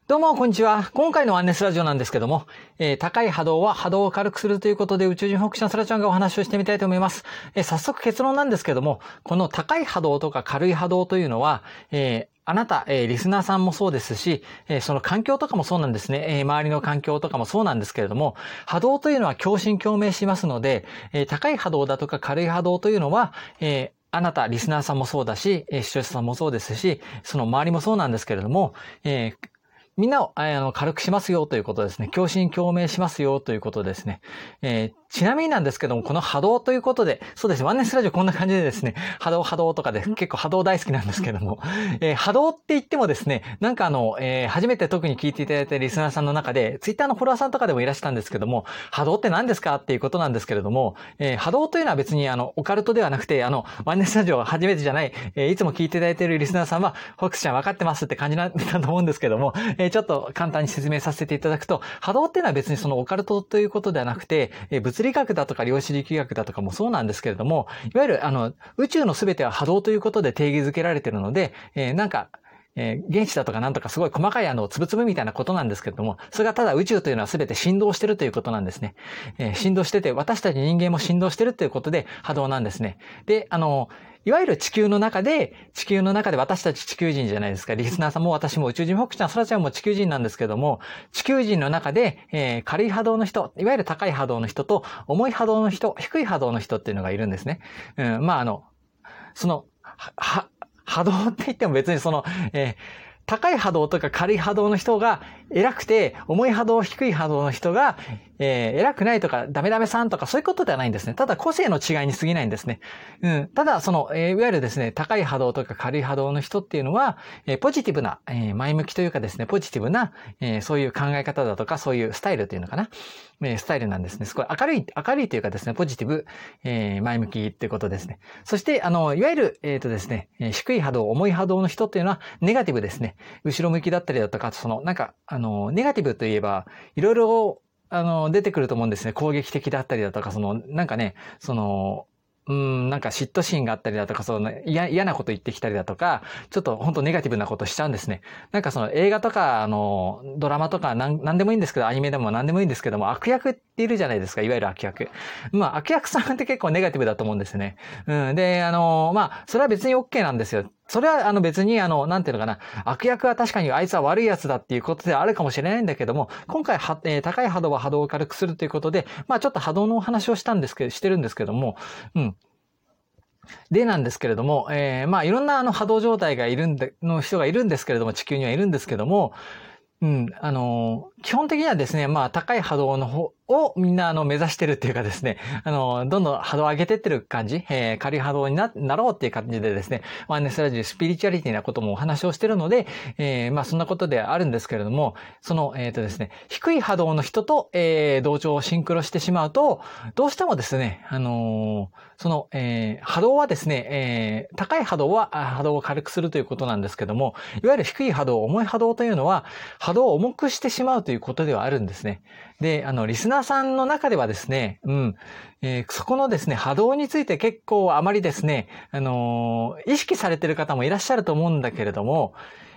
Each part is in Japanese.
どうも、こんにちは。今回のワンネスラジオなんですけども、高い波動は波動を軽くするということで、宇宙人北斗の空ちゃんがお話をしてみたいと思います。早速結論なんですけども、この高い波動とか軽い波動というのは、あなた、リスナーさんもそうですし、その環境とかもそうなんですね。周りの環境とかもそうなんですけれども、波動というのは共振共鳴しますので、高い波動だとか軽い波動というのは、あなた、リスナーさんもそうだし、視聴者さんもそうですし、その周りもそうなんですけれども、みんなを軽くしますよということですね。共振共鳴しますよということですね。ちなみになんですけども、この波動ということで、そうですね、ワンネスラジオこんな感じでですね、波動とかで結構波動大好きなんですけども、波動って言ってもですね、なんか初めて特に聞いていただいたリスナーさんの中で、ツイッターのフォロワーさんとかでもいらしたんですけども、波動って何ですかっていうことなんですけれども、波動というのは別にオカルトではなくて、ワンネスラジオ初めてじゃない、いつも聞いていただいているリスナーさんは、ホックスちゃん分かってますって感じなんだと思うんですけども、ちょっと簡単に説明させていただくと、波動っていうのは別にそのオカルトということではなくて、物理学だとか量子力学だとかもそうなんですけれども、いわゆる宇宙のすべては波動ということで定義づけられているので、原子だとかなんとかすごい細かいつぶつぶみたいなことなんですけれども、それがただ宇宙というのはすべて振動してるということなんですね。振動してて、私たち人間も振動してるということで波動なんですね。で、いわゆる地球の中で私たち地球人じゃないですか。リスナーさんも私も宇宙人北斗ちゃん、空ちゃんも地球人なんですけども、地球人の中で、軽い波動の人、いわゆる高い波動の人と、重い波動の人、低い波動の人っていうのがいるんですね。その、波動って言っても別に高い波動とか軽い波動の人が偉くて、重い波動、低い波動の人が、偉くないとか、ダメさんとか、そういうことではないんですね。ただ、個性の違いに過ぎないんですね。ただ、いわゆるですね、高い波動とか軽い波動の人っていうのは、ポジティブな、前向きというかですね、ポジティブな、そういう考え方だとか、そういうスタイルというのかな。スタイルなんですね。すごい明るいというかですね、ポジティブ、前向きっていうことですね。そして、いわゆる、ですね、低い波動、重い波動の人っていうのは、ネガティブですね。後ろ向きだったりだとか、ネガティブといえば、いろいろ、出てくると思うんですね。攻撃的だったりだとか、嫉妬心があったりだとか、嫌なこと言ってきたりだとか、ちょっと本当ネガティブなことしちゃうんですね。映画とか、ドラマとかなんでもいいんですけど、アニメでもなんでもいいんですけども、悪役っているじゃないですか、いわゆる悪役。悪役さんって結構ネガティブだと思うんですね。で、それは別に OK なんですよ。それは別になんていうのかな、悪役は確かにあいつは悪いやつだっていうことではあるかもしれないんだけども、今回高い波動は波動を軽くするということで、ちょっと波動のお話をしてるんですけども、でなんですけれども、いろんな波動状態の人がいるんですけれども、地球にはいるんですけども、基本的にはですね、高い波動の方をみんな目指してるっていうかですね、どんどん波動を上げてってる感じ、軽い波動になろうっていう感じでですね、ワンネスラジオスピリチュアリティなこともお話をしてるので、そんなことであるんですけれども、ですね、低い波動の人と、同調をシンクロしてしまうと、どうしてもですね、波動はですね、高い波動は波動を軽くするということなんですけども、いわゆる低い波動、重い波動というのは、波動を重くしてしまうということではあるんですね。で、リスナーさんの中ではですね、そこのですね、波動について結構あまりですね、意識されている方もいらっしゃると思うんだけれども、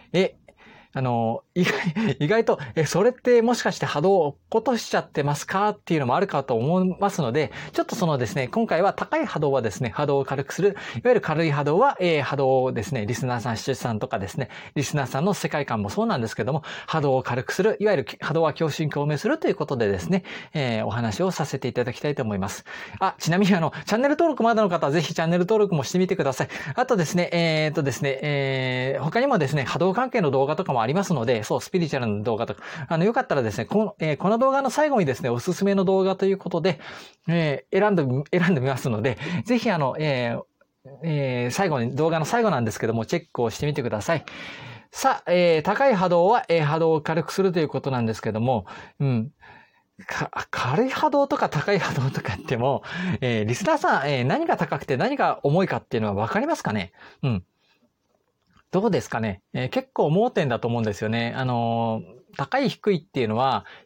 意外と、それってもしかして波動を落っことしちゃってますかっていうのもあるかと思いますので、ちょっとですね、今回は高い波動はですね、波動を軽くする。いわゆる軽い波動は、波動をですね、リスナーさん、視聴者さんとかですね、リスナーさんの世界観もそうなんですけども、波動を軽くする。いわゆる波動は共振共鳴するということでですね、お話をさせていただきたいと思います。ちなみにチャンネル登録まだの方はぜひチャンネル登録もしてみてください。あとですね、他にもですね、波動関係の動画とかもありますので、スピリチュアルの動画とか、よかったらですね、この動画の最後にですね、おすすめの動画ということで、選んでみますので、ぜひ動画の最後なんですけども、チェックをしてみてください。さあ、高い波動は、波動を軽くするということなんですけども、軽い波動とか高い波動とかっても、リスナーさん、何が高くて何が重いかっていうのはわかりますかね？どうですかね、結構盲点だと思うんですよね。高い低いっていうのは、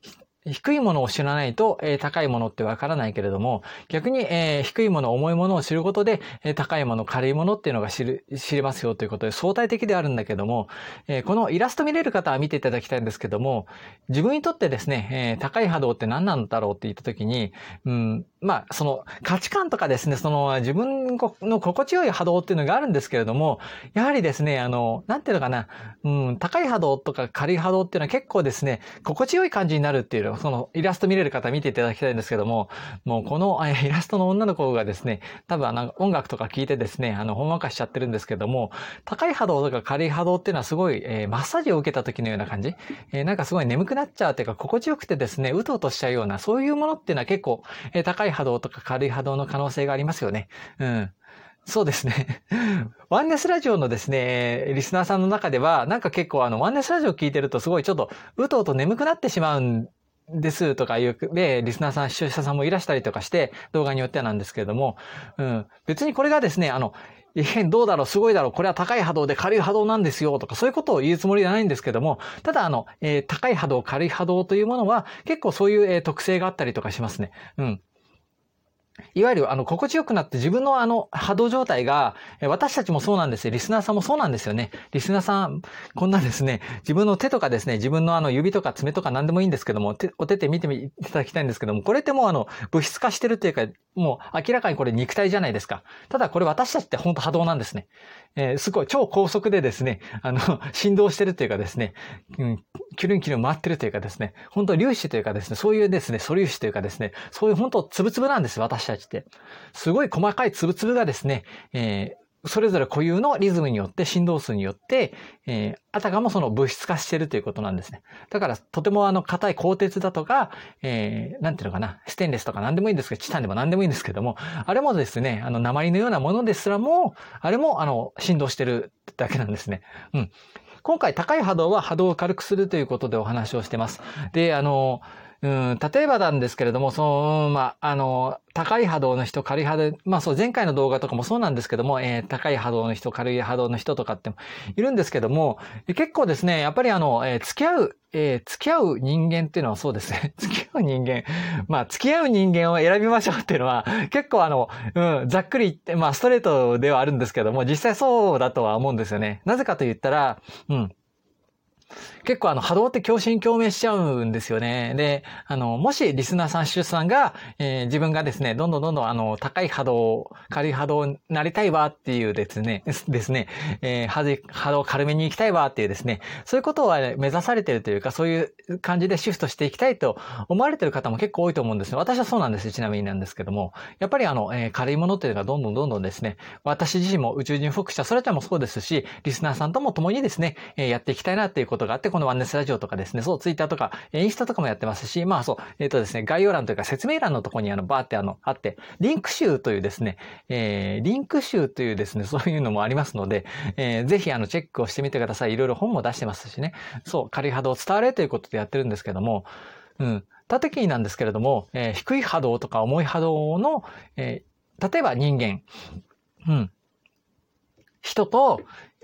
低いものを知らないと、高いものってわからないけれども、逆に、低いもの、重いものを知ることで、高いもの、軽いものっていうのが知れますよということで、相対的であるんだけども、このイラスト見れる方は見ていただきたいんですけども、自分にとってですね、高い波動って何なんだろうって言ったときに、その価値観とかですね、その自分の心地よい波動っていうのがあるんですけれども、やはりですね、なんていうのかな、高い波動とか軽い波動っていうのは結構ですね、心地よい感じになるっていう、そのイラスト見れる方見ていただきたいんですけども、もうこのイラストの女の子がですね、多分音楽とか聞いてですね、ほんわかしちゃってるんですけども、高い波動とか軽い波動っていうのはすごい、マッサージを受けた時のような感じ、なんかすごい眠くなっちゃうというか、心地よくてですね、うとうとしちゃうような、そういうものっていうのは結構、高い波動とか軽い波動の可能性がありますよね。そうですね。ワンネスラジオのですね、リスナーさんの中では、なんか結構ワンネスラジオ聞いてるとすごいちょっと、うとうと眠くなってしまうんですとかいう、リスナーさん、視聴者さんもいらしたりとかして、動画によってはなんですけれども、別にこれがですね、どうだろう、すごいだろう、これは高い波動で軽い波動なんですよ、とか、そういうことを言うつもりじゃないんですけども、ただ高い波動、軽い波動というものは、結構そういう、特性があったりとかしますね。いわゆる心地よくなって自分の波動状態が、私たちもそうなんですよ。リスナーさんもそうなんですよね。リスナーさん、こんなですね、自分の手とかですね、自分の指とか爪とか何でもいいんですけども、お手見ていただきたいんですけども、これってもう物質化してるというか、もう明らかにこれ肉体じゃないですか。ただこれ私たちって本当波動なんですね。すごい超高速でですね、振動してるというかですね、キュルンキュルン回ってるというかですね、本当粒子というかですね、そういうですね、素粒子というかですね、そういう本当つぶつぶなんですよ、私たちって。すごい細かいつぶつぶがですね、それぞれ固有のリズムによって、振動数によって、あたかもその物質化しているということなんですね。だから、とても硬い鋼鉄だとか、なんていうのかな、ステンレスとか何でもいいんですけど、チタンでも何でもいいんですけども、あれもですね、鉛のようなものですらも、あれも、振動してるだけなんですね。今回、高い波動は波動を軽くするということでお話をしてます。で、例えばなんですけれども、高い波動の人、軽い波動、そう、前回の動画とかもそうなんですけども、高い波動の人、軽い波動の人とかってもいるんですけども、結構ですね、やっぱり付き合う人間っていうのはそうですね。付き合う人間。付き合う人間を選びましょうっていうのは、結構ざっくり言って、ストレートではあるんですけども、実際そうだとは思うんですよね。なぜかと言ったら、結構波動って共振共鳴しちゃうんですよね。で、もしリスナーさん、視聴者さんが、自分がですね、どんどん高い波動、軽い波動になりたいわっていうですね、波動軽めに行きたいわっていうですね、そういうことを目指されているというか、そういう感じでシフトしていきたいと思われている方も結構多いと思うんですね。私はそうなんです。ちなみになんですけども、やっぱり軽いものっていうのがどんどんですね、私自身も宇宙人福祉者、それちゃんもそうですし、リスナーさんとも共にですね、やっていきたいなっていうことがあって、このワンネスラジオとかですね、そう、ツイッターとか、インスタとかもやってますし、ですね、概要欄というか説明欄のところにバーってあって、リンク集というですね、そういうのもありますので、ぜひチェックをしてみてください。いろいろ本も出してますしね。そう、軽い波動を伝われということでやってるんですけども、た時になんですけれども、低い波動とか重い波動の、例えば人間、人と、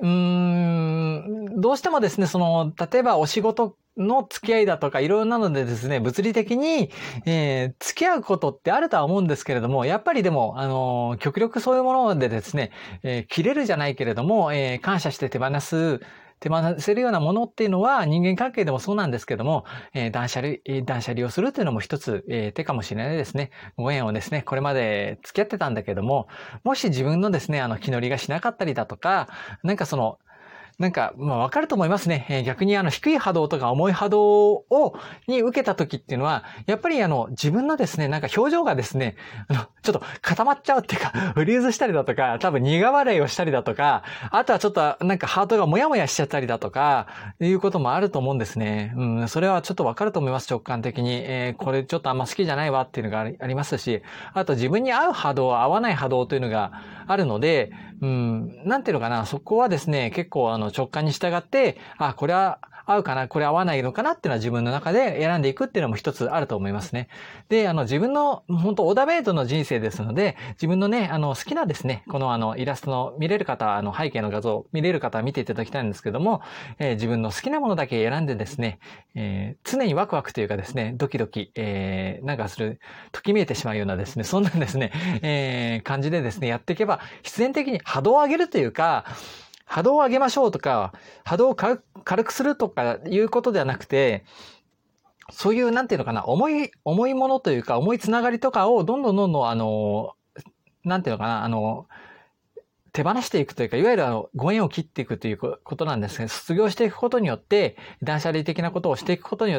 どうしてもですね、例えばお仕事の付き合いだとかいろいろなのでですね、物理的に、付き合うことってあるとは思うんですけれども、やっぱりでも、極力そういうものでですね、切れるじゃないけれども、感謝して手放せるようなものっていうのは人間関係でもそうなんですけども、断捨離をするというのも一つ、手かもしれないですね。ご縁をですね、これまで付き合ってたんだけども、もし自分のですね、気乗りがしなかったりだとか、わかると思いますね。逆に低い波動とか重い波動に受けた時っていうのは、やっぱり自分のですね、表情がですね、ちょっと固まっちゃうっていうか、フリーズしたりだとか、多分苦笑いをしたりだとか、あとはちょっとハートがモヤモヤしちゃったりだとか、いうこともあると思うんですね。それはちょっとわかると思います、直感的に。これちょっとあんま好きじゃないわっていうのがありますし、あと自分に合う波動、合わない波動というのがあるので、なんていうのかな、そこはですね、結構直感に従って、これは合うかな、これ合わないのかなっていうのは自分の中で選んでいくっていうのも一つあると思いますね。で、自分の本当オーダーメイドの人生ですので、自分のね、好きなですね、このイラストの見れる方、背景の画像見れる方は見ていただきたいんですけども、自分の好きなものだけ選んでですね、常にワクワクというかですね、ドキドキ、なんかする、ときめいてしまうようなですね、そんなですね、感じでですね、やっていけば、必然的に波動を上げるというか、波動を上げましょうとか、波動を軽くするとかいうことではなくて、そういう、なんていうのかな、重いものというか、重いつながりとかをどんどんなんていうのかな、手放していくというか、いわゆるご縁を切っていくということなんですね。卒業していくことによって、断捨離的なことをしていくことによって、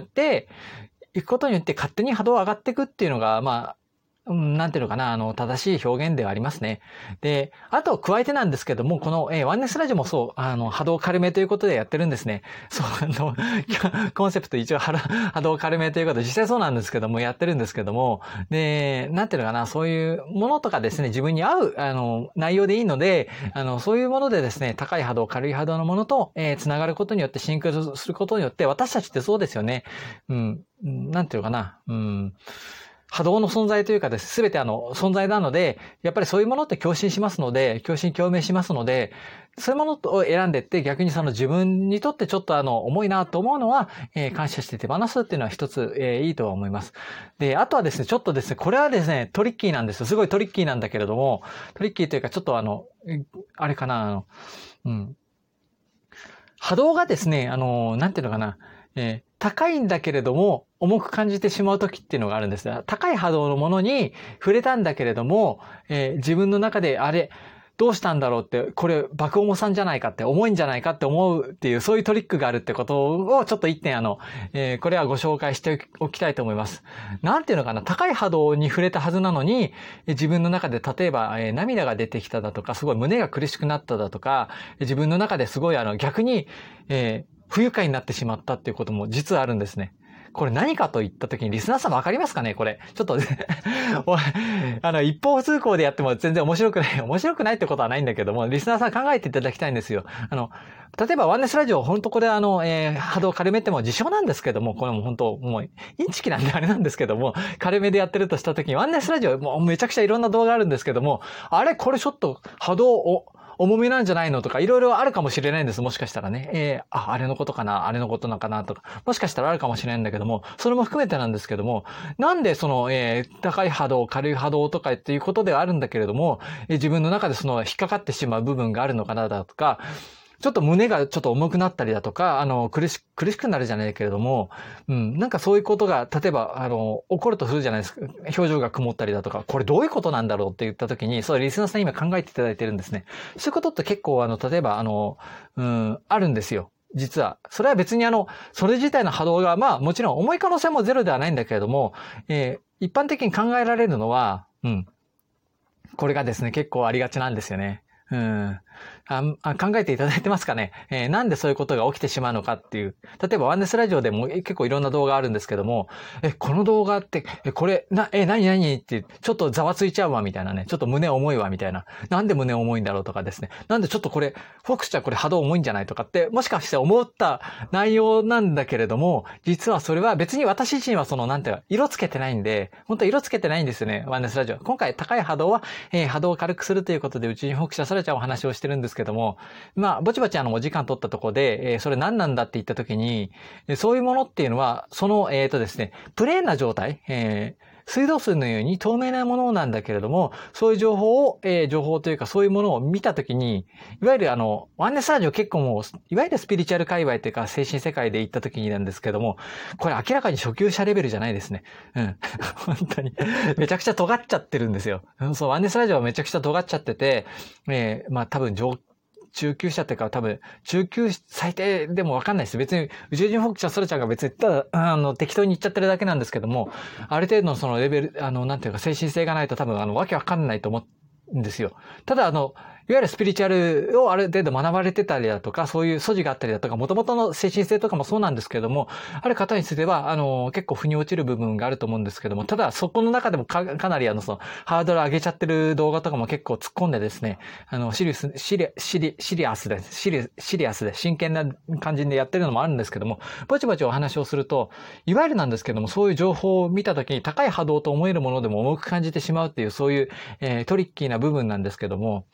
勝手に波動が上がっていくっていうのが、なんていうのかな、正しい表現ではありますね。で、あと加えてなんですけども、この、ワンネスラジオもそう、波動軽めということでやってるんですね。そう、コンセプト一応波動軽めということで、実際そうなんですけども、やってるんですけども、で、なんていうのかな、そういうものとかですね、自分に合う、内容でいいので、そういうものでですね、高い波動、軽い波動のものと、つながることによって、シンクロすることによって、私たちってそうですよね。なんていうのかな、波動の存在というかです。すべて存在なので、やっぱりそういうものって共振しますので、共振共鳴しますので、そういうものを選んでいって、逆にその自分にとってちょっと重いなと思うのは、感謝して手放すっていうのは一つ、いいとは思います。で、あとはですね、ちょっとですね、これはですね、トリッキーなんですよ。すごいトリッキーなんだけれども、トリッキーというか、ちょっとあれかな、波動がですね、なんていうのかな、高いんだけれども、重く感じてしまう時っていうのがあるんです。高い波動のものに触れたんだけれども、自分の中であれ、どうしたんだろうって、これ爆重さんじゃないかって、重いんじゃないかって思うっていう、そういうトリックがあるってことをちょっと一点これはご紹介しておきたいと思います。なんていうのかな、高い波動に触れたはずなのに、自分の中で例えば、涙が出てきただとか、すごい胸が苦しくなっただとか、自分の中ですごい逆に、不愉快になってしまったっていうことも実はあるんですね。これ何かと言った時にリスナーさんわかりますかねこれ。ちょっと一方通行でやっても全然面白くないってことはないんだけども、リスナーさん考えていただきたいんですよ。例えばワンネスラジオ、本当これ波動軽めっても自称なんですけども、これも本当、もう、インチキなんであれなんですけども、軽めでやってるとした時に、ワンネスラジオ、もうめちゃくちゃいろんな動画あるんですけども、あれこれちょっと波動を、重めなんじゃないのとか、いろいろあるかもしれないんです。もしかしたらね。あれのことかな、あれのことなのかなとか、もしかしたらあるかもしれないんだけども、それも含めてなんですけども、なんで高い波動、軽い波動とかっていうことではあるんだけれども、自分の中で引っかかってしまう部分があるのかなだとか、ちょっと胸がちょっと重くなったりだとか、苦しくなるじゃないけれども、なんかそういうことが、例えば、起こるとするじゃないですか。表情が曇ったりだとか、これどういうことなんだろうって言ったときに、そう、リスナーさん今考えていただいてるんですね。そういうことって結構、例えば、あるんですよ。実は。それは別にそれ自体の波動が、もちろん重い可能性もゼロではないんだけれども、一般的に考えられるのは、これがですね、結構ありがちなんですよね。考えていただいてますかね、なんでそういうことが起きてしまうのかっていう。例えばワンネスラジオでも結構いろんな動画あるんですけども、この動画って、これ、何って、ちょっとざわついちゃうわみたいなね。ちょっと胸重いわみたいな。なんで胸重いんだろうとかですね。なんでちょっとこれ、フォックスちゃんこれ波動重いんじゃないとかって、もしかして思った内容なんだけれども、実はそれは別に私自身はなんていうか、色つけてないんで、本当は色つけてないんですよね。ワンネスラジオ。今回高い波動は、波動を軽くするということで、宇宙人フォックスさらちゃんお話をしてるんですけども、ぼちぼちお時間取ったところで、それ何なんだって言ったときに、そういうものっていうのは、ですね、プレーンな状態、水道水のように透明なものなんだけれども、そういう情報というかそういうものを見たときに、いわゆるワンネスラジオ結構もう、いわゆるスピリチュアル界隈というか精神世界で行ったときになんですけども、これ明らかに初級者レベルじゃないですね。本当に。めちゃくちゃ尖っちゃってるんですよ。そう、ワンネスラジオはめちゃくちゃ尖っちゃってて、多分中級者っていうか多分、中級最低でもわかんないです。別に、宇宙人フォックスソラちゃんが別に、ただ、適当に言っちゃってるだけなんですけども、ある程度のレベル、なんていうか精神性がないと多分、わけわかんないと思うんですよ。ただ、 わゆるスピリチュアルをある程度学ばれてたりだとか、そういう素地があったりだとか、元々の精神性とかもそうなんですけれども、ある方については、結構腑に落ちる部分があると思うんですけども、ただそこの中でもかなりその、ハードル上げちゃってる動画とかも結構突っ込んでですね、シリアスで真剣な感じでやってるのもあるんですけども、ぼちぼちお話をすると、いわゆるなんですけども、そういう情報を見たときに高い波動と思えるものでも重く感じてしまうっていう、そういう、トリッキーな部分なんですけども、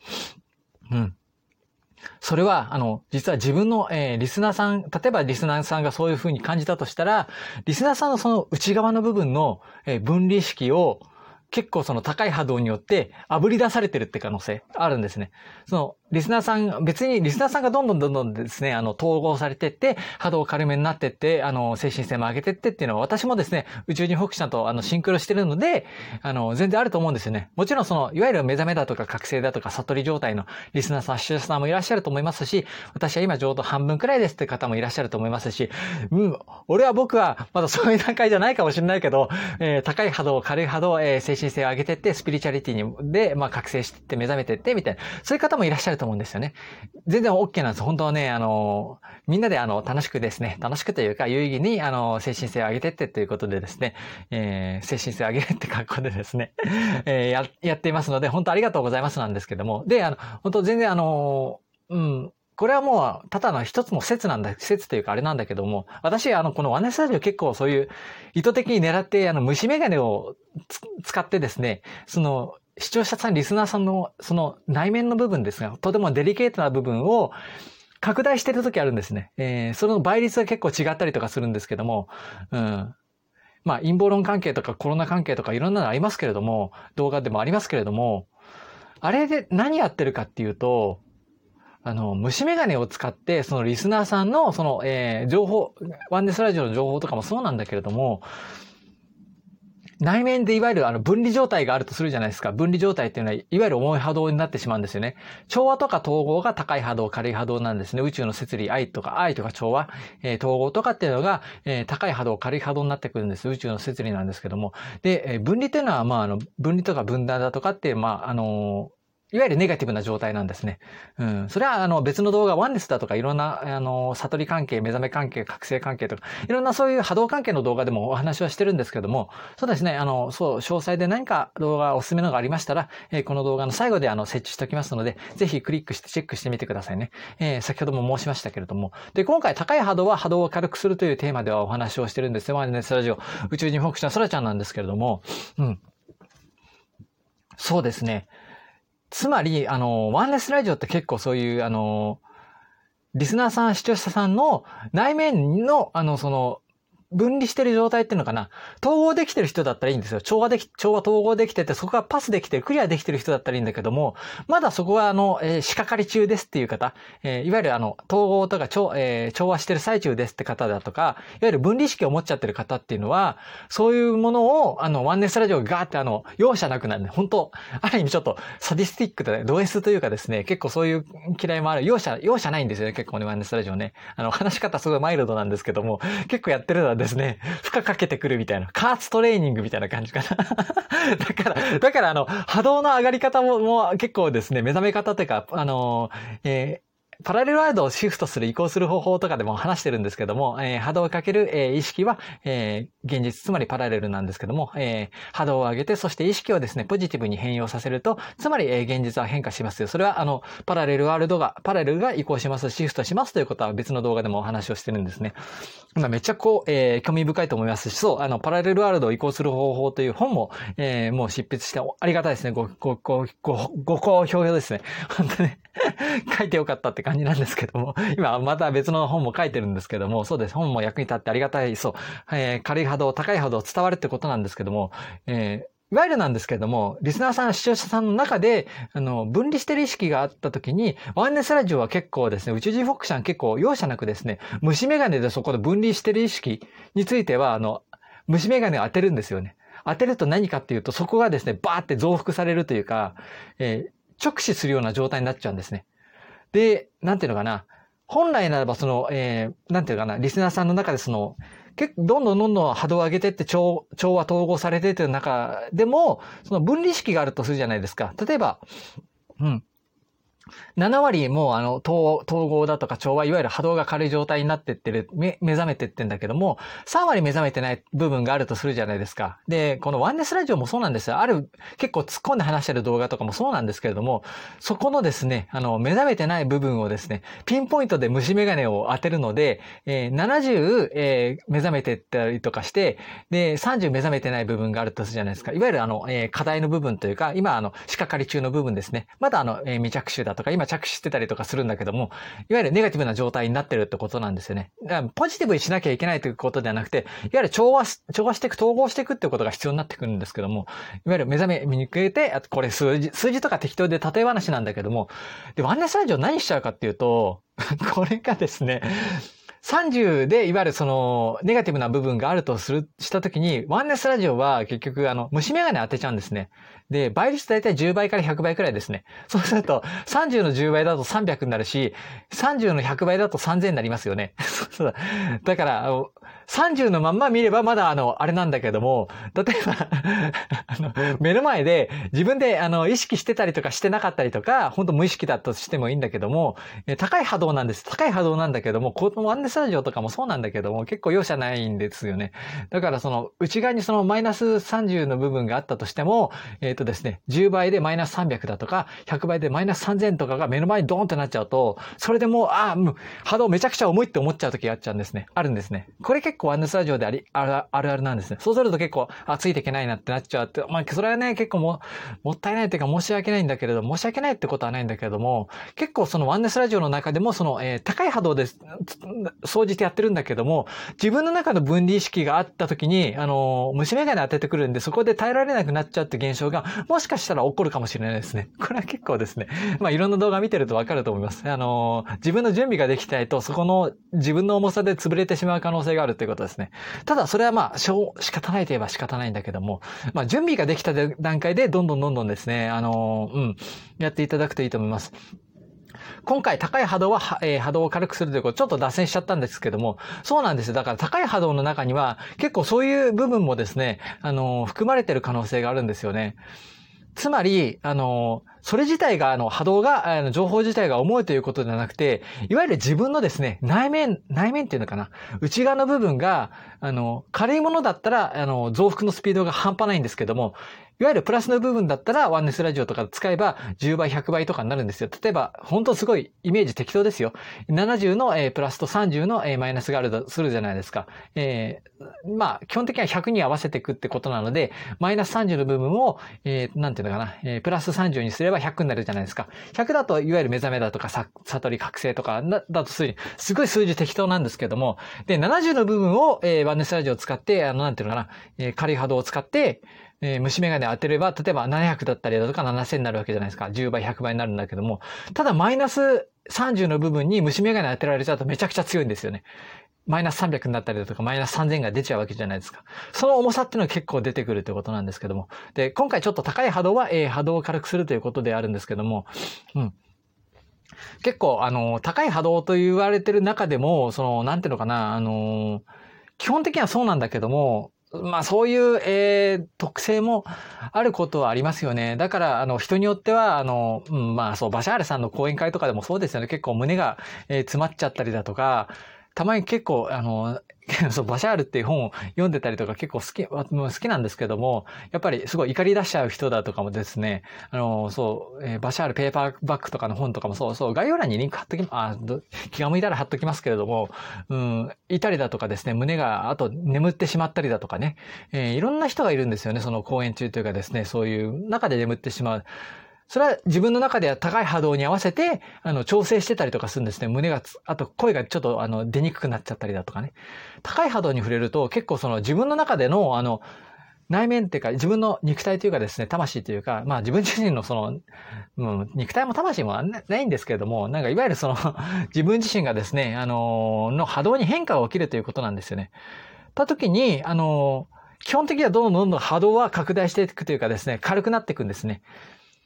それは、実は自分の、リスナーさん、例えばリスナーさんがそういう風に感じたとしたら、リスナーさんのその内側の部分の、分離意識を結構その高い波動によって炙り出されてるって可能性あるんですね。その、リスナーさん、別にリスナーさんがどんどんですね、統合されてって、波動軽めになってって、精神性も上げてってっていうのは、私もですね、宇宙人北者とシンクロしてるので、全然あると思うんですよね。もちろんその、いわゆる目覚めだとか覚醒だとか悟り状態のリスナーさん、視聴者さんもいらっしゃると思いますし、私は今ちょうど半分くらいですって方もいらっしゃると思いますし、僕はまだそういう段階じゃないかもしれないけど、高い波動、軽い波動、精神性を上げてって、スピリチュアリティで、覚醒してって、目覚めてって、みたいな、そういう方もいらっしゃると思うんですよね。全然 OK なんです。本当はね、みんなで楽しくですね、楽しくというか、有意義に、精神性を上げてってということでですね、精神性を上げるって格好でですね、やっていますので、本当ありがとうございますなんですけども、で、本当全然これはもう、ただの一つの説というかあれなんだけども、私、このワネスラジオ結構そういう意図的に狙って、虫眼鏡を使ってですね、その、視聴者さん、リスナーさんの、その内面の部分ですが、とてもデリケートな部分を拡大してるときあるんですね。その倍率が結構違ったりとかするんですけども、陰謀論関係とかコロナ関係とかいろんなのありますけれども、動画でもありますけれども、あれで何やってるかっていうと、虫眼鏡を使って、そのリスナーさんの、その、情報、ワンネスラジオの情報とかもそうなんだけれども、内面でいわゆる分離状態があるとするじゃないですか。分離状態っていうのは、いわゆる重い波動になってしまうんですよね。調和とか統合が高い波動、軽い波動なんですね。宇宙の摂理、愛とか調和、統合とかっていうのが、高い波動、軽い波動になってくるんです。宇宙の摂理なんですけども。で、分離というのは、分離とか分断だとかって、いわゆるネガティブな状態なんですね。それは、別の動画、ワンネスだとか、いろんな、悟り関係、目覚め関係、覚醒関係とか、いろんなそういう波動関係の動画でもお話はしてるんですけども、そうですね、詳細で何か動画おすすめのがありましたら、この動画の最後で設置しておきますので、ぜひクリックしてチェックしてみてくださいね。先ほども申しましたけれども。で、今回高い波動は波動を軽くするというテーマではお話をしてるんですよ。ワンネスラジオ、宇宙人北斗の空ちゃんなんですけれども、そうですね。つまり、ワンネスラジオって結構そういう、リスナーさん、視聴者さんの内面の、分離してる状態っていうのかな。統合できてる人だったらいいんですよ。調和統合できてて、そこがパスできてる、クリアできてる人だったらいいんだけども、まだそこは仕掛かり中ですっていう方、いわゆる統合とか調和してる最中ですって方だとか、いわゆる分離意識を持っちゃってる方っていうのは、そういうものを、ワンネスラジオがガーって容赦なくなるね。本当ある意味ちょっとサディスティックで、ド S というかですね、結構そういう嫌いもある。容赦ないんですよね、結構ね、ワンネスラジオね。話し方すごいマイルドなんですけども、結構やってるのはですね、負荷かけてくるみたいな、加圧トレーニングみたいな感じかな。だから波動の上がり方も結構ですね、目覚め方というか、パラレルワールドをシフトする、移行する方法とかでも話してるんですけども、波動をかける、意識は、現実、つまりパラレルなんですけども、波動を上げて、そして意識をですね、ポジティブに変容させると、つまり、現実は変化しますよ。それは、パラレルが移行します、シフトしますということは別の動画でもお話をしてるんですね。めっちゃ興味深いと思いますし、そう、パラレルワールドを移行する方法という本も、もう執筆してありがたいですね。ご好評ですね。本当ね。書いてよかったって感じなんですけども、今また別の本も書いてるんですけども、そうです。本も役に立ってありがたい。そう。軽い波動、高い波動伝わるってことなんですけども、いわゆるなんですけれども、リスナーさん、視聴者さんの中で、分離してる意識があったときに、ワンネスラジオは結構ですね、宇宙人フォックさん結構容赦なくですね、虫眼鏡でそこで分離してる意識については、虫眼鏡を当てるんですよね。当てると何かっていうと、そこがですね、バーって増幅されるというか、直視するような状態になっちゃうんですね。で、なんていうのかな。本来ならばなんていうのかな、リスナーさんの中でどんどん波動を上げてって調和統合されてっていう中でも、その分離意識があるとするじゃないですか。例えば、 7割も統合だとか調和、いわゆる波動が軽い状態になってってる、目覚めてってんだけども、3割目覚めてない部分があるとするじゃないですか。で、このワンネスラジオもそうなんですよ。結構突っ込んで話してる動画とかもそうなんですけれども、そこのですね、目覚めてない部分をですね、ピンポイントで虫眼鏡を当てるので、70、目覚めてったりとかして、で、30目覚めてない部分があるとするじゃないですか。いわゆる課題の部分というか、今仕掛かり中の部分ですね。まだ未着手だとか、今着手してたりとかするんだけども、いわゆるネガティブな状態になってるってことなんですよね。だからポジティブにしなきゃいけないということではなくて、いわゆる調和していく、統合していくっていうことが必要になってくるんですけども、いわゆる目覚めに向けて、あとこれ数字とか適当で例え話なんだけども、で、ワンネスラジオ何しちゃうかっていうと、これがですね、30で、いわゆるネガティブな部分があるとしたときに、ワンネスラジオは結局、虫眼鏡当てちゃうんですね。で、倍率だいたい10倍から100倍くらいですね。そうすると、30の10倍だと300になるし、30の100倍だと3000になりますよね。そうだから、30のまんま見ればまだあれなんだけども、例えば、目の前で自分で意識してたりとかしてなかったりとか、本当無意識だとしてもいいんだけども、高い波動なんです。高い波動なんだけども、このワンネスラジオとかもそうなんだけども、結構容赦ないんですよね。だから内側にマイナス30の部分があったとしても、ですね、10倍でマイナス300だとか、100倍でマイナス3000とかが目の前にドーンってなっちゃうと、それでもう、波動めちゃくちゃ重いって思っちゃう時があるんですね。これ結構ワンネスラジオであるあるなんですね。そうすると結構、ついていけないなってなっちゃうって、それはね、結構もったいないというか申し訳ないんだけれども、申し訳ないってことはないんだけれども、結構ワンネスラジオの中でも高い波動で総じてやってるんだけども、自分の中の分離意識があった時に、虫眼鏡当ててくるんで、そこで耐えられなくなっちゃうって現象が、もしかしたら起こるかもしれないですね。これは結構ですね、いろんな動画見てるとわかると思います。自分の準備ができないと、そこの自分の重さで潰れてしまう可能性があるということですね。ただ、それは仕方ないといえば仕方ないんだけども、準備ができた段階で、どんどんですね、やっていただくといいと思います。今回高い波動は、波動を軽くするということ、ちょっと脱線しちゃったんですけども、そうなんですよ。だから高い波動の中には結構そういう部分もですね、含まれている可能性があるんですよね。つまり、それ自体が、波動が、情報自体が重いということではなくて、いわゆる自分のですね、内面っていうのかな、内側の部分が、軽いものだったら、増幅のスピードが半端ないんですけども、いわゆるプラスの部分だったら、ワンネスラジオとか使えば、10倍、100倍とかになるんですよ。例えば、本当すごいイメージ適当ですよ。70の、プラスと30の、マイナスがあるとするじゃないですか。基本的には100に合わせていくってことなので、マイナス30の部分を、なんていうのかな、プラス30にすれば100になるじゃないですか。100だと、いわゆる目覚めだとか、悟り、覚醒とかだとすごい数字適当なんですけども、で、70の部分を、ワンネスラジオを使って、なんていうのかな、軽い波動を使って、虫眼鏡当てれば、例えば700だったりだとか7000になるわけじゃないですか。10倍、100倍になるんだけども、ただマイナス30の部分に虫眼鏡当てられちゃうとめちゃくちゃ強いんですよね。マイナス300になったりだとか、マイナス3000が出ちゃうわけじゃないですか。その重さっていうのは結構出てくるということなんですけども。で、今回ちょっと高い波動は、波動を軽くするということであるんですけども、結構、高い波動と言われてる中でも、なんていうのかな、基本的にはそうなんだけども、そういう、特性もあることはありますよね。だから、人によっては、バシャールさんの講演会とかでもそうですよね。結構胸が、詰まっちゃったりだとか、たまに結構、バシャールっていう本を読んでたりとか結構好きなんですけども、やっぱりすごい怒り出しちゃう人だとかもですね、バシャールペーパーバッグとかの本とかも概要欄にリンク気が向いたら貼っときますけれども、いたりだとかですね、胸があと眠ってしまったりだとかね、いろんな人がいるんですよね、その講演中というかですね、そういう中で眠ってしまう。それは自分の中では高い波動に合わせて、調整してたりとかするんですね。あと声がちょっと出にくくなっちゃったりだとかね。高い波動に触れると結構自分の中での内面っていうか自分の肉体というかですね、魂というか、自分自身の肉体も魂もないんですけれども、なんかいわゆる自分自身がですね、の波動に変化が起きるということなんですよね。た時に、基本的にはどんどん波動は拡大していくというかですね、軽くなっていくんですね。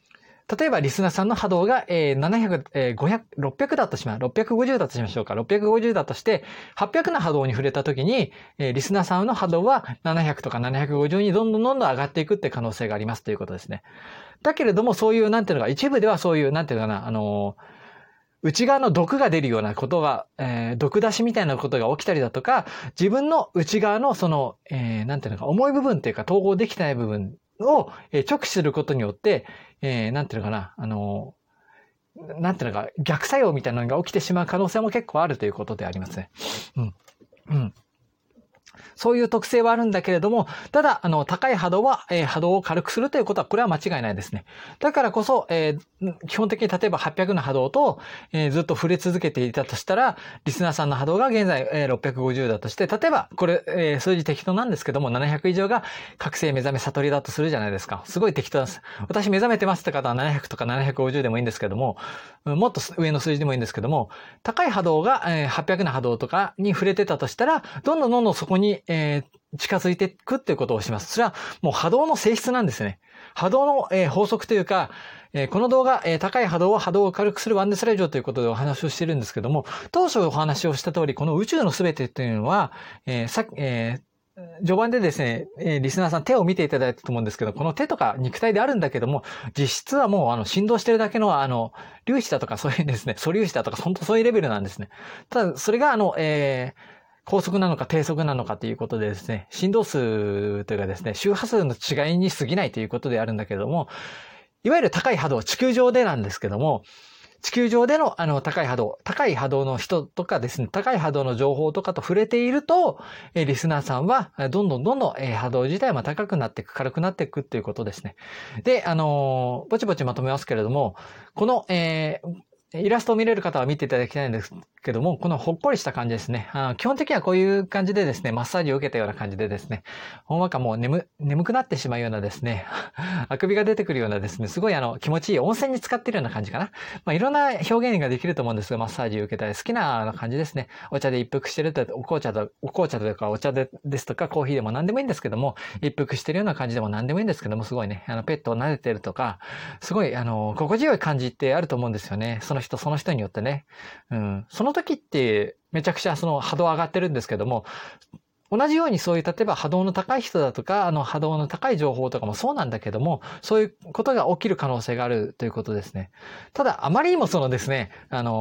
例えばリスナーさんの波動が、700、500、600だとしましょう。650だとしましょうか。650だとして、800の波動に触れたときに、リスナーさんの波動は700とか750にどんどんどんどん上がっていくって可能性がありますということですね。だけれども、そういう、なんていうのか、一部ではそういう、なんていうのかな、内側の毒が出るようなことが、毒出しみたいなことが起きたりだとか、自分の内側のその、なんていうのか、重い部分っていうか、統合できてない部分を直視することによって、なんていうのかな、なんていうのか、逆作用みたいなのが起きてしまう可能性も結構あるということでありますね。うん。うん。そういう特性はあるんだけれども、ただ、高い波動は、波動を軽くするということは、これは間違いないですね。だからこそ、基本的に例えば800の波動と、ずっと触れ続けていたとしたら、リスナーさんの波動が現在、650だとして、例えば、これ、数字適当なんですけども、700以上が覚醒目覚め悟りだとするじゃないですか。すごい適当です。私目覚めてますって方は700とか750でもいいんですけども、もっと上の数字でもいいんですけども、高い波動が、800の波動とかに触れてたとしたら、どんどんどんどんそこに、近づいていくっていうことをします。それはもう波動の性質なんですね。波動の、法則というか、この動画、高い波動は波動を軽くするワンネスラジオということでお話をしているんですけども、当初お話をした通り、この宇宙のすべてというのは、序盤でですね、リスナーさん手を見ていただいたと思うんですけど、この手とか肉体であるんだけども、実質はもう振動してるだけの粒子だとかそういうですね、素粒子だとか本当そういうレベルなんですね。ただ、それが高速なのか低速なのかということでですね、振動数というかですね、周波数の違いに過ぎないということであるんだけども、いわゆる高い波動、地球上でなんですけども、地球上での高い波動の人とかですね、高い波動の情報とかと触れていると、リスナーさんはどんどん波動自体も高くなっていく、軽くなっていくっていうことですね。で、ぼちぼちまとめますけれども、この、イラストを見れる方は見ていただきたいんですけども、このほっこりした感じですね。基本的にはこういう感じでですね、マッサージを受けたような感じでですね、ほんわかもう眠くなってしまうようなですね、あくびが出てくるようなですね、すごい気持ちいい温泉に浸かっているような感じかな。まあ、いろんな表現ができると思うんですが、マッサージを受けたり好きな感じですね。お茶で一服してると、お紅茶とかお茶ですとかコーヒーでも何でもいいんですけども、一服してるような感じでも何でもいいんですけども、すごいね、ペットを撫でてるとか、すごい、心地よい感じってあると思うんですよね。その人によってね。うん。その時って、めちゃくちゃその波動上がってるんですけども、同じようにそういう、例えば波動の高い人だとか、波動の高い情報とかもそうなんだけども、そういうことが起きる可能性があるということですね。ただ、あまりにもそのですね、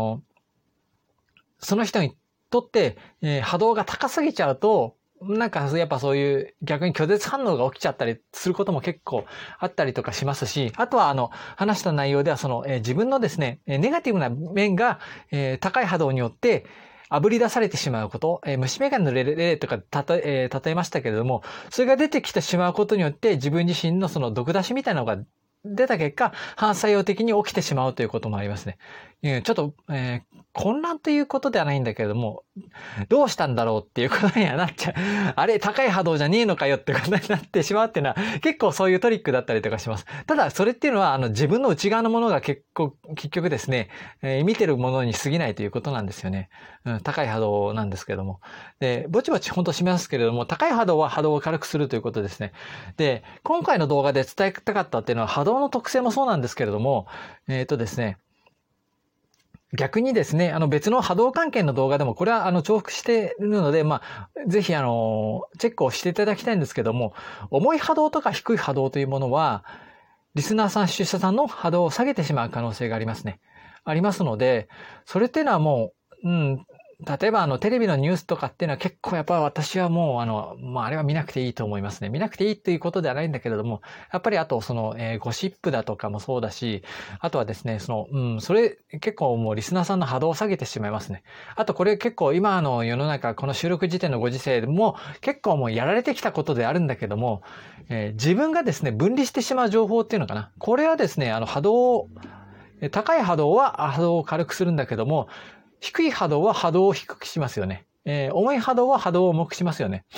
その人にとって、波動が高すぎちゃうと、なんかやっぱそういう逆に拒絶反応が起きちゃったりすることも結構あったりとかしますし、あとは話した内容では自分のですね、ネガティブな面が、高い波動によって炙り出されてしまうこと、虫眼鏡の例とか例えましたけれども、それが出てきてしまうことによって自分自身のその毒出しみたいなのが出た結果、反作用的に起きてしまうということもありますね。ちょっと、混乱ということではないんだけれども、どうしたんだろうっていうことにはなっちゃう。あれ、高い波動じゃねえのかよってことになってしまうっていうのは、結構そういうトリックだったりとかします。ただ、それっていうのは、自分の内側のものが結局ですね、見てるものに過ぎないということなんですよね。高い波動なんですけども。で、ぼちぼち本当しますけれども、高い波動は波動を軽くするということですね。で、今回の動画で伝えたかったっていうのは、波動の特性もそうなんですけれども、ですね、逆にですね、別の波動関係の動画でも、これは重複しているので、まあ、ぜひチェックをしていただきたいんですけども、重い波動とか低い波動というものは、リスナーさん、出社さんの波動を下げてしまう可能性がありますね。ありますので、それっていうのはもう、例えばテレビのニュースとかっていうのは結構やっぱ私はもうあれは見なくていいと思いますね。見なくていいっていうことではないんだけれども、やっぱりあとゴシップだとかもそうだし、あとはですね、それ結構もうリスナーさんの波動を下げてしまいますね。あとこれ結構今の世の中、この収録時点のご時世でも結構もうやられてきたことであるんだけども、自分がですね、分離してしまう情報っていうのかな。これはですね、高い波動は波動を軽くするんだけども、低い波動は波動を低くしますよね。重い波動は波動を重くしますよね。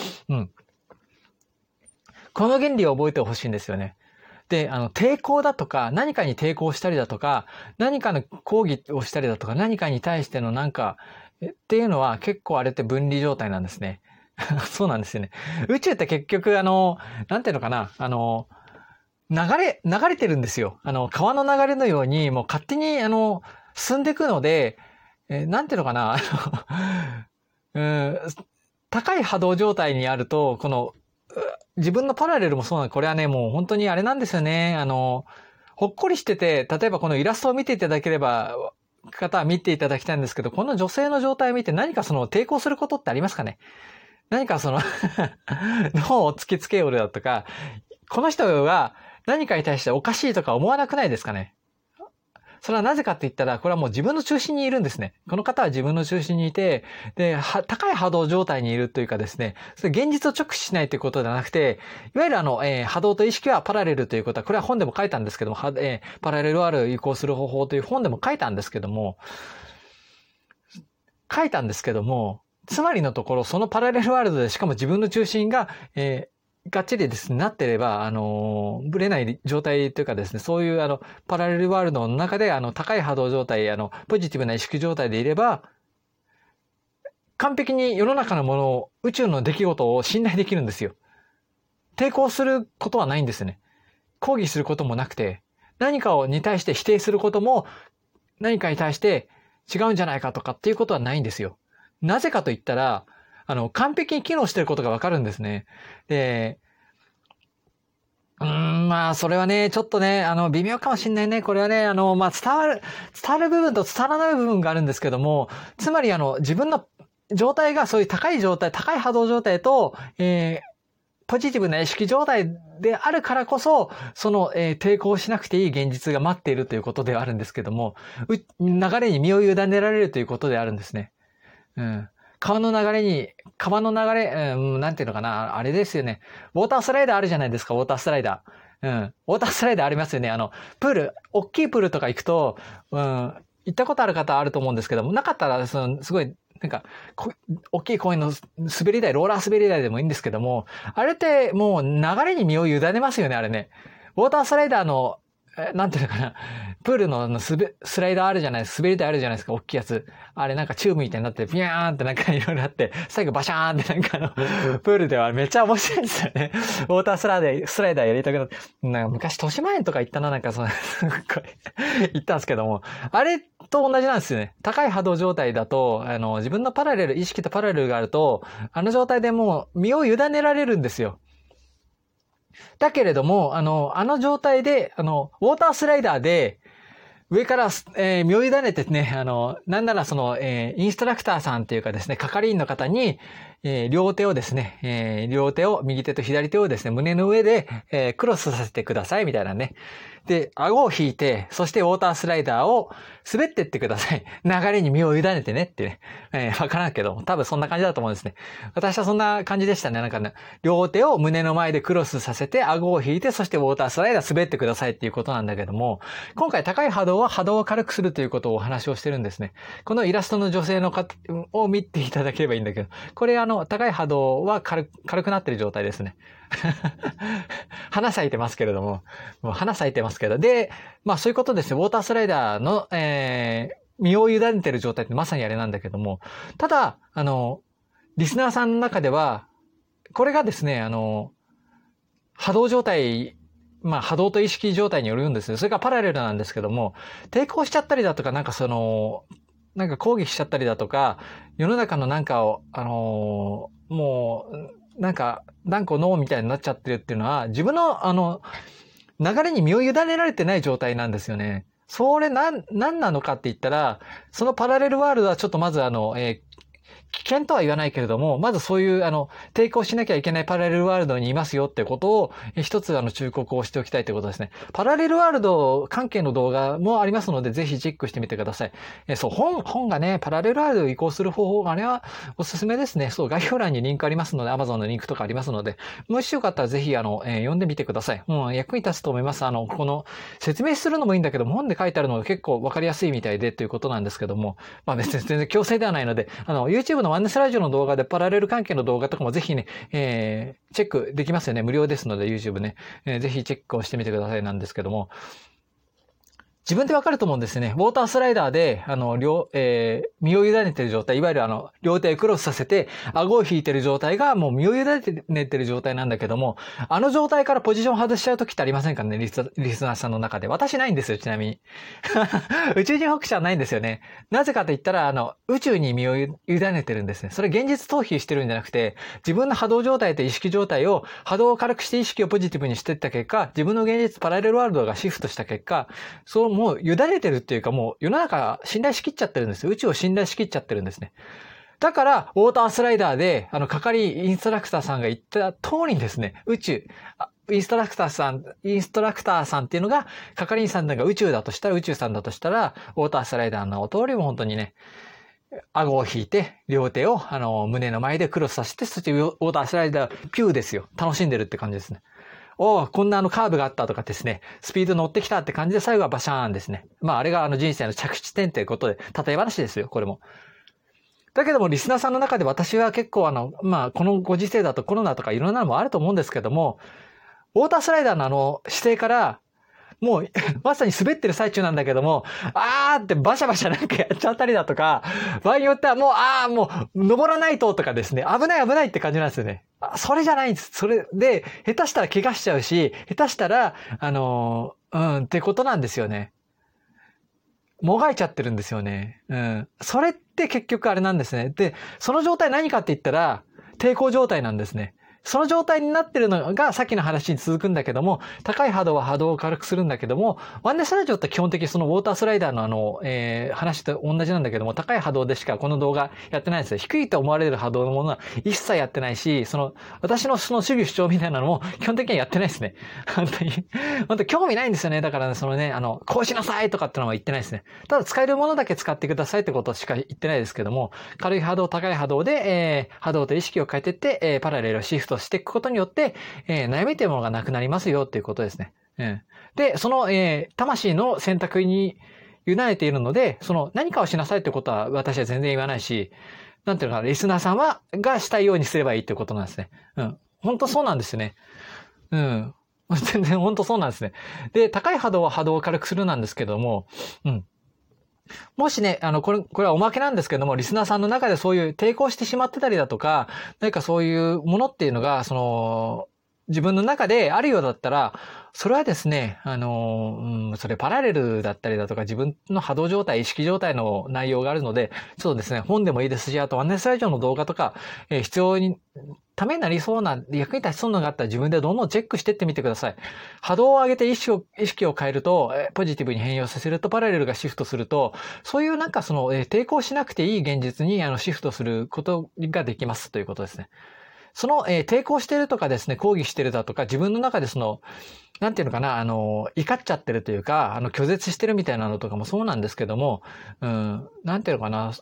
この原理を覚えてほしいんですよね。で、抵抗だとか、何かに抵抗したりだとか、何かの抗議をしたりだとか、何かに対してのっていうのは結構あれって分離状態なんですね。そうなんですよね。宇宙って結局なんていうのかな、 流れてるんですよ。川の流れのように、もう勝手に、進んでいくので、なんていうのかな、高い波動状態にあると、自分のパラレルもそうなの。これはね、もう本当にあれなんですよね。ほっこりしてて、例えばこのイラストを見ていただければ、方は見ていただきたいんですけど、この女性の状態を見て何か抵抗することってありますかね？何か脳を突きつけようだとか、この人が何かに対しておかしいとか思わなくないですかね？それはなぜかって言ったら、これはもう自分の中心にいるんですね。この方は自分の中心にいて、で、高い波動状態にいるというかですね、それ現実を直視しないということではなくて、いわゆる波動と意識はパラレルということは、これは本でも書いたんですけども、パラレルワールドを移行する方法という本でも書いたんですけども、つまりのところ、そのパラレルワールドでしかも自分の中心が、がっちりですね、なってれば、ぶれない状態というかですね、そういうパラレルワールドの中で、高い波動状態、ポジティブな意識状態でいれば、完璧に世の中のものを、宇宙の出来事を信頼できるんですよ。抵抗することはないんですね。抗議することもなくて、何かに対して否定することも、何かに対して違うんじゃないかとかっていうことはないんですよ。なぜかと言ったら、完璧に機能していることがわかるんですね。で、まあ、それはね、ちょっとね、微妙かもしんないね。これはね、まあ、伝わる部分と伝わらない部分があるんですけども、つまり自分の状態がそういう高い波動状態と、ポジティブな意識状態であるからこそ、抵抗しなくていい現実が待っているということではあるんですけども、流れに身を委ねられるということであるんですね。川の流れ、なんていうのかな、あれですよね。ウォータースライダーあるじゃないですか、ウォータースライダー。ウォータースライダーありますよね。プール、大きいプールとか行くと、行ったことある方はあると思うんですけども、なかったら、すごい、なんか、大きい公園の滑り台、ローラー滑り台でもいいんですけども、あれってもう流れに身を委ねますよね、あれね。ウォータースライダーの、なんていうのかな、プールのスライダーあるじゃないですか、滑り台あるじゃないですか、大きいやつ。あれなんかチューブみたいになって、ピヤーンってなんかいろいろあって、最後バシャーンってなんかプールではめっちゃ面白いですよね。ウォータースライダーやりたくなって、なんか昔豊島園とか行ったな、なんか行ったんですけども、あれと同じなんですよね。高い波動状態だと、自分の意識とパラレルがあると、あの状態でもう身を委ねられるんですよ。だけれども、あの状態で、ウォータースライダーで、上から、身を委ねてね、なんならインストラクターさんっていうかですね、係員の方に、両手をですね、右手と左手をですね、胸の上で、クロスさせてください、みたいなね。で、顎を引いて、そしてウォータースライダーを滑ってってください。流れに身を委ねてねってね。わからんけど、多分そんな感じだと思うんですね。私はそんな感じでしたね。なんかね、両手を胸の前でクロスさせて、顎を引いて、そしてウォータースライダー滑ってくださいっていうことなんだけども、今回高い波動は波動を軽くするということをお話をしてるんですね。このイラストの女性の方を見ていただければいいんだけど、これ高い波動は軽くなってる状態ですね。花咲いてますけれども、もう花咲いてますけど。で、まあそういうことですね。ウォータースライダーの、身を委ねてる状態ってまさにあれなんだけども、ただ、リスナーさんの中では、これがですね、波動状態、まあ波動と意識状態によるんですね。それがパラレルなんですけども、抵抗しちゃったりだとか、なんか攻撃しちゃったりだとか、世の中のなんかを、もう、なんか、断固ノーみたいになっちゃってるっていうのは、自分の、流れに身を委ねられてない状態なんですよね。それ何なのかって言ったら、そのパラレルワールドはちょっとまず危険とは言わないけれども、まずそういう抵抗しなきゃいけないパラレルワールドにいますよってことを、一つ忠告をしておきたいということですね。パラレルワールド関係の動画もありますので、ぜひチェックしてみてください。そう、本がね、パラレルワールドを移行する方法、あれはおすすめですね。そう、概要欄にリンクありますので、Amazon のリンクとかありますので、もしよかったらぜひ読んでみてください。役に立つと思います。この、説明するのもいいんだけども、本で書いてあるのが結構わかりやすいみたいでということなんですけども、まあ別に全然強制ではないので、YouTube のワンネスラジオの動画でパラレル関係の動画とかもぜひね、チェックできますよね。無料ですので YouTube ね、ぜひチェックをしてみてくださいなんですけども。 自分でわかると思うんですね。ウォータースライダーで、身を委ねてる状態、いわゆる両手をクロスさせて、顎を引いてる状態がもう身を委ねてる状態なんだけども、あの状態からポジション外しちゃう時ってありませんかね、リスナーさんの中で。私ないんですよ、ちなみに。宇宙人北者はないんですよね。なぜかと言ったら、宇宙に身を委ねてるんですね。それ現実逃避してるんじゃなくて、自分の波動状態と意識状態を、波動を軽くして意識をポジティブにしていった結果、自分の現実パラレルワールドがシフトした結果、もう委ねてるっていうか、もう世の中信頼しきっちゃってるんですよ。宇宙を信頼しきっちゃってるんですね。だから、ウォータースライダーで、係インストラクターさんが言った通りにですね、インストラクターさんっていうのが、係員さんが宇宙さんだとしたら、ウォータースライダーの通りも本当にね、顎を引いて、両手を、胸の前でクロスさせて、そしてウォータースライダー、ピューですよ。楽しんでるって感じですね。こんなカーブがあったとかですね、スピード乗ってきたって感じで最後はバシャーンですね。あれが人生の着地点ということで、例え話ですよ、これも。だけども、リスナーさんの中で私は結構このご時世だとコロナとかいろんなのもあると思うんですけども、ウォータースライダーの姿勢から、もう、まさに滑ってる最中なんだけども、ってバシャバシャなんかやっちゃったりだとか、場合によってはもう、登らないととかですね、危ないって感じなんですよね。それじゃないんです。それで、下手したら怪我しちゃうし、下手したら、ってことなんですよね。もがいちゃってるんですよね。それって結局あれなんですね。で、その状態何かって言ったら、抵抗状態なんですね。その状態になってるのがさっきの話に続くんだけども、高い波動は波動を軽くするんだけども、ワンネスラジオって基本的にそのウォータースライダーの話と同じなんだけども、高い波動でしかこの動画やってないんですよ。低いと思われる波動のものは一切やってないし、私のその主義主張みたいなのも基本的にはやってないですね。本当に興味ないんですよね。だからね、こうしなさいとかってのは言ってないですね。ただ使えるものだけ使ってくださいってことしか言ってないですけども、軽い波動、高い波動で、波動と意識を変えていって、パラレルをシフトしていくことによって、悩みというものがなくなりますよっていうことですね。で、魂の選択に委ねているので、何かをしなさいってことは私は全然言わないし、なんていうのかな、リスナーさんがしたいようにすればいいってことなんですね。本当そうなんですね。全然本当そうなんですね。で、高い波動は波動を軽くするなんですけども、もしね、これはおまけなんですけども、リスナーさんの中でそういう抵抗してしまってたりだとか、何かそういうものっていうのが、自分の中であるようだったら、それはですね、それパラレルだったりだとか、自分の波動状態、意識状態の内容があるので、そうですね、本でもいいですし、あとワンネスラジオの動画とか、必要に、ためになりそうな、役に立ちそうなのがあったら自分でどんどんチェックしてってみてください。波動を上げて意識を変えると、ポジティブに変容させると、パラレルがシフトすると、そういう抵抗しなくていい現実にシフトすることができますということですね。抵抗してるとかですね、抗議してるだとか、自分の中でなんていうのかな、怒っちゃってるというか、拒絶してるみたいなのとかもそうなんですけども、なんていうのかな、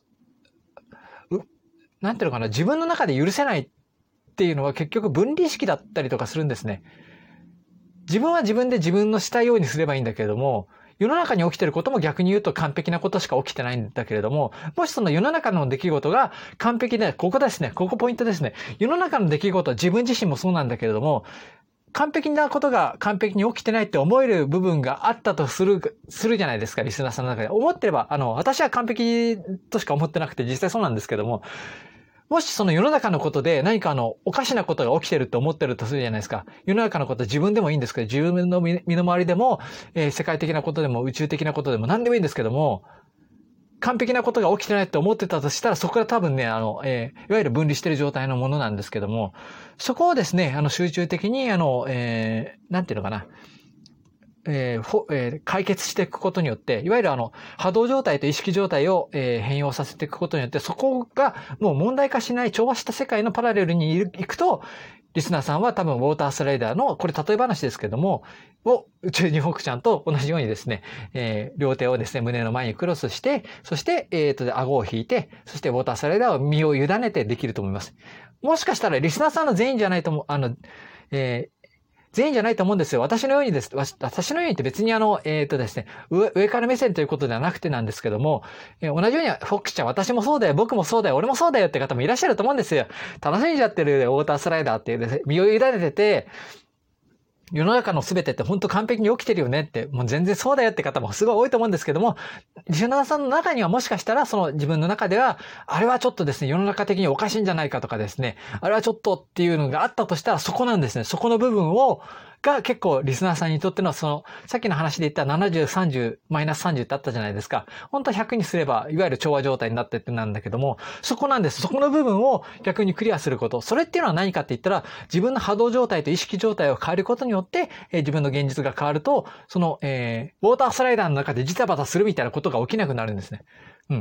自分の中で許せないっていうのは結局分離意識だったりとかするんですね。自分は自分で自分のしたいようにすればいいんだけれども、世の中に起きていることも逆に言うと完璧なことしか起きてないんだけれども、もしその世の中の出来事が完璧で、ここですね、ここポイントですね。世の中の出来事、自分自身もそうなんだけれども、完璧なことが完璧に起きてないって思える部分があったとするじゃないですか、リスナーさんの中で。思ってれば、私は完璧としか思ってなくて実際そうなんですけども、もしその世の中のことで何かおかしなことが起きてると思ってるとするじゃないですか。世の中のこと自分でもいいんですけど、自分の身の回りでも、世界的なことでも宇宙的なことでも何でもいいんですけども、完璧なことが起きてないって思ってたとしたら、そこから多分ね、いわゆる分離してる状態のものなんですけども、そこをですね、集中的に、なんていうのかな、解決していくことによって、いわゆる波動状態と意識状態を、変容させていくことによって、そこがもう問題化しない調和した世界のパラレルに行くと、リスナーさんは多分ウォータースライダーの、これ例え話ですけども、宇宙人北ちゃんと同じようにですね、両手をですね、胸の前にクロスして、そして、顎を引いて、そしてウォータースライダーを身を委ねてできると思います。もしかしたらリスナーさんの全員じゃないと思う、全員じゃないと思うんですよ。私のようにって別にですね、上から目線ということではなくてなんですけども、同じようにフォックスちゃん、私もそうだよ、僕もそうだよ、俺もそうだよって方もいらっしゃると思うんですよ。楽しんじゃってるウォータースライダーっていうですね、身を委ねてて、 世の中の全てって本当完璧に起きてるよねって、もう全然そうだよって方もすごい多いと思うんですけども、リスナーさんの中にはもしかしたらその自分の中では、あれはちょっとですね、世の中的におかしいんじゃないかとかですね、あれはちょっとっていうのがあったとしたらそこなんですね。そこの部分が結構リスナーさんにとってのさっきの話で言った70、30、マイナス30ってあったじゃないですか。本当は100にすれば、いわゆる調和状態になってってなんだけども、そこなんです。そこの部分を逆にクリアすること。それっていうのは何かって言ったら、自分の波動状態と意識状態を変えることによって、自分の現実が変わると、ウォータースライダーの中でジタバタするみたいなことが起きなくなるんですね。うん。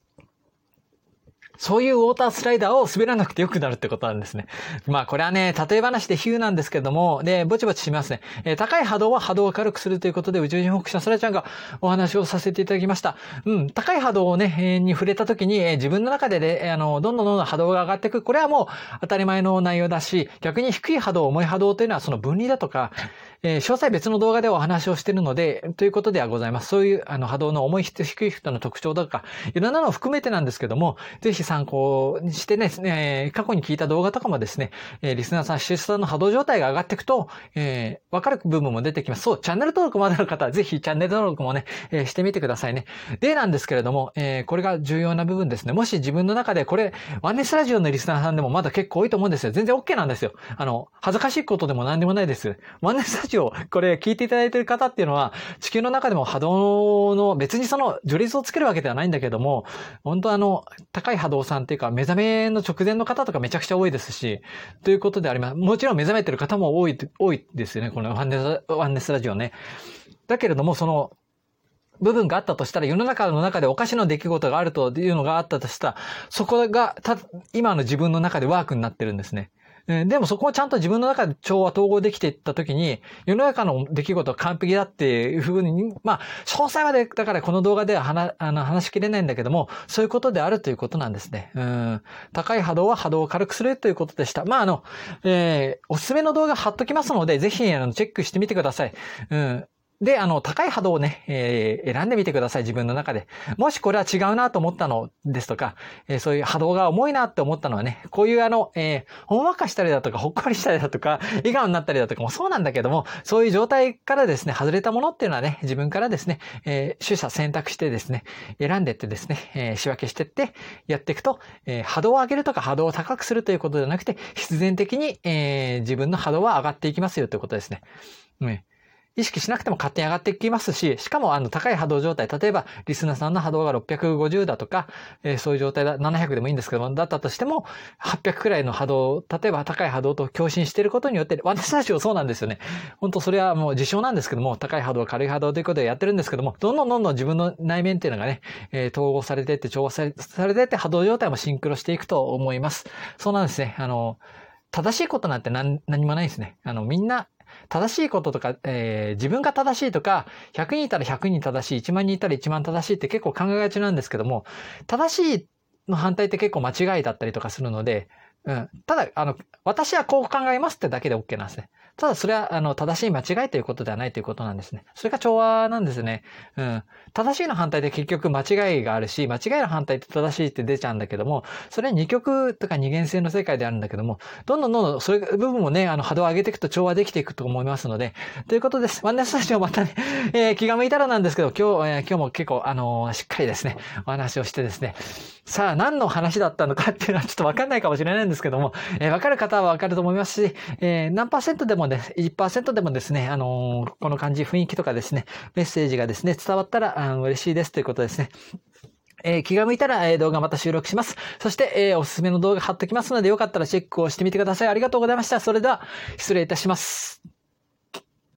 そういうウォータースライダーを滑らなくてよくなるってことなんですね。まあこれはね、例え話で比喩なんですけども、で、ぼちぼちしますね。高い波動は波動を軽くするということで、宇宙人北者そらちゃんがお話をさせていただきました。高い波動をね、に触れた時に、自分の中でね、どんどん波動が上がっていく。これはもう当たり前の内容だし、逆に低い波動、重い波動というのはその分離だとか、詳細別の動画でお話をしているので、ということではございます。そういう波動の重い人、低い人の特徴とか、いろんなのを含めてなんですけども、ぜひ参考にしてね、過去に聞いた動画とかもですね、リスナーさん、視聴者さんの波動状態が上がっていくと、わかる部分も出てきます。そう、チャンネル登録までの方は、ぜひチャンネル登録もね、してみてくださいね。でなんですけれども、これが重要な部分ですね。もし自分の中でこれ、ワンネスラジオのリスナーさんでもまだ結構多いと思うんですよ。全然 OK なんですよ。恥ずかしいことでも何でもないです。ワンネスラジオ、これ聞いていただいている方っていうのは、地球の中でも波動の、別にその序列をつけるわけではないんだけども、本当高い波動さんっていうか、目覚めの直前の方とかめちゃくちゃ多いですし、ということであります。もちろん目覚めてる方も多いですよね、このワンネスラジオね。だけれども、その、部分があったとしたら、世の中の中でおかしな出来事があるというのがあったとしたら、そこが今の自分の中でワークになってるんですね。でもそこをちゃんと自分の中で調和統合できていったときに、世の中の出来事は完璧だっていうふうに、まあ、詳細まで、だからこの動画では話しきれないんだけども、そういうことであるということなんですね。高い波動は波動を軽くするということでした。まあ、おすすめの動画貼っときますので、ぜひ、チェックしてみてください。で、高い波動をね、選んでみてください、自分の中で。もしこれは違うなと思ったのですとか、そういう波動が重いなって思ったのはね、こういうほんわかしたりだとか、ほっこりしたりだとか、笑顔になったりだとかもそうなんだけども、そういう状態からですね、外れたものっていうのはね、自分からですね、取捨選択してですね、選んでってですね、仕分けしてってやっていくと、波動を上げるとか波動を高くするということではなくて、必然的に、自分の波動は上がっていきますよということですね。意識しなくても勝手に上がっていきますし、しかも高い波動状態、例えばリスナーさんの波動が650だとか、そういう状態だ、700でもいいんですけども、だったとしても、800くらいの波動、例えば高い波動と共振していることによって、私たちはそうなんですよね。本当それはもう自称なんですけども、高い波動、軽い波動ということでやってるんですけども、どんどん自分の内面っていうのがね、統合されていって、調和されていって、波動状態もシンクロしていくと思います。そうなんですね。正しいことなんて何もないですね。みんな、正しいこととか、自分が正しいとか、100人いたら100人正しい、1万人いたら1万正しいって結構考えがちなんですけども、正しいの反対って結構間違いだったりとかするので、ただ、私はこう考えますってだけで OK なんですね。ただそれは、正しい間違いということではないということなんですね。それが調和なんですね。正しいの反対で結局間違いがあるし、間違いの反対って正しいって出ちゃうんだけども、それは二極とか二元性の世界であるんだけども、どんどんそういう部分もね、波動を上げていくと調和できていくと思いますので、ということです。ワンネスタジオまたね、気が向いたらなんですけど、今日も結構、しっかりですね、お話をしてですね、さあ、何の話だったのかっていうのはちょっとわかんないかもしれないんですけども、わかる方はわかると思いますし、何%でもね、1% でもですね、この感じ、雰囲気とかですね、メッセージがですね、伝わったら嬉しいですということですね。気が向いたら、動画また収録します。そして、おすすめの動画貼っときますので、よかったらチェックをしてみてください。ありがとうございました。それでは、失礼いたします。